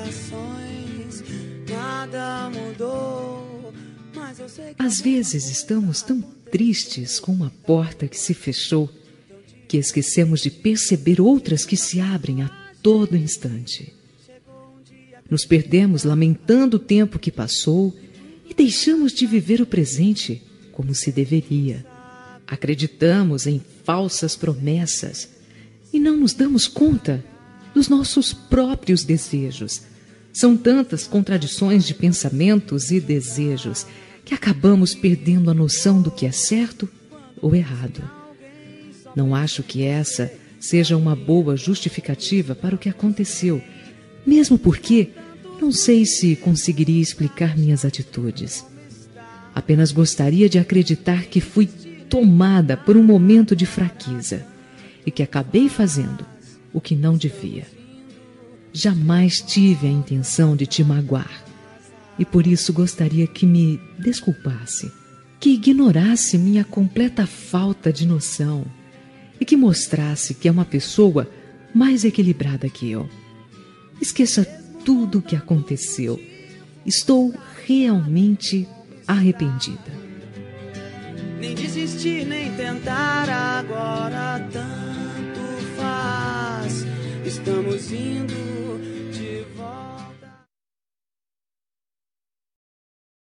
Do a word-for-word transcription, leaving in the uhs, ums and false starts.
corações, nada mudou, mas eu sei que... Às vezes estamos tão tristes com uma porta que se fechou que esquecemos de perceber outras que se abrem a todo instante. Nos perdemos lamentando o tempo que passou e deixamos de viver o presente como se deveria. Acreditamos em falsas promessas e não nos damos conta dos nossos próprios desejos. São tantas contradições de pensamentos e desejos que acabamos perdendo a noção do que é certo ou errado. Não acho que essa seja uma boa justificativa para o que aconteceu, mesmo porque não sei se conseguiria explicar minhas atitudes. Apenas gostaria de acreditar que fui tomada por um momento de fraqueza e que acabei fazendo o que não devia. Jamais tive a intenção de te magoar e por isso gostaria que me desculpasse, que ignorasse minha completa falta de noção e que mostrasse que é uma pessoa mais equilibrada que eu. Esqueça tudo o que aconteceu. Estou realmente arrependida. Nem desistir, nem tentar agora, tanto faz. Estamos indo